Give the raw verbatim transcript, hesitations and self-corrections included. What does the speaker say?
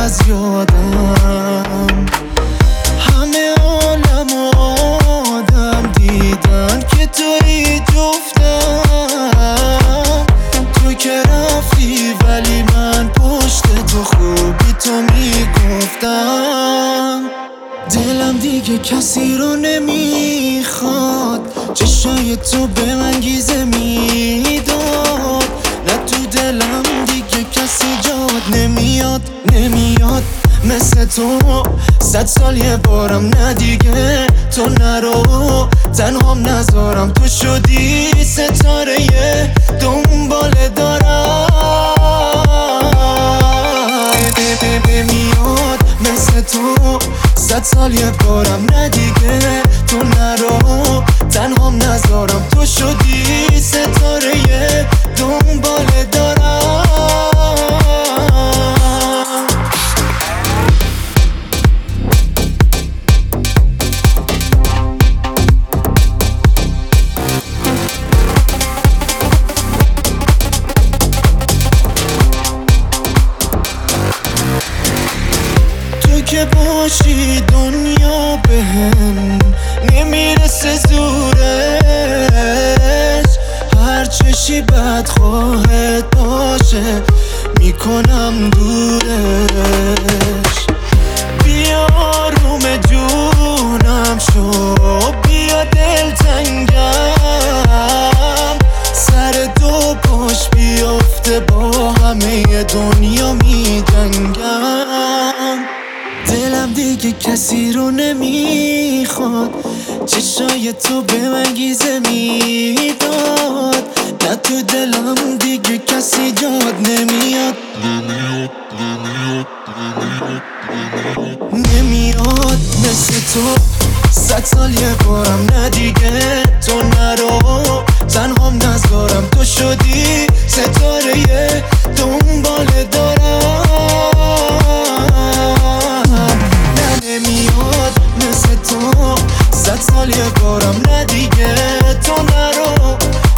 از یادم. همه عالم و آدم دیدن که توی جفتم. تو که رفتی ولی من پشت تو خوبی تو میگفتم. دلم دیگه کسی رو نمیخواد، چشای تو به من گیزه میداد. نه تو دلم دیگه کسی جاد نمیاد نمیاد مثل تو. صد سال یه بارم نه دیگه تو نرو، تنهام نذارم تو شدی ستاره دنبال دارم. نمیاد مثل تو، صد سال یه بارم نه دیگه تو نرو، تنهام نذارم تو شدی ستاره دنبال دارم. تو که باشی دنیا بهم نمیرسه زورش. هر چشی بدخواهت باشه میکنم دورش. بیا آروم جونم شو، بیا دلتنگم. سر دو پاش بیفته با همه دنیا میجنگم. دلم دیگه کسی رو نمیخواد، چشای تو به من گیزه میداد. نه تو دلم دیگه کسی جاد نمیاد نمیاد مثل تو. صد سال یه بارم نه دیگه تو نرو، تنهام نذارم تو شدی ستاره دنبال دارم. نه نمیاد مثل تو، صد سال یه بارم نه دیگه تو نرو،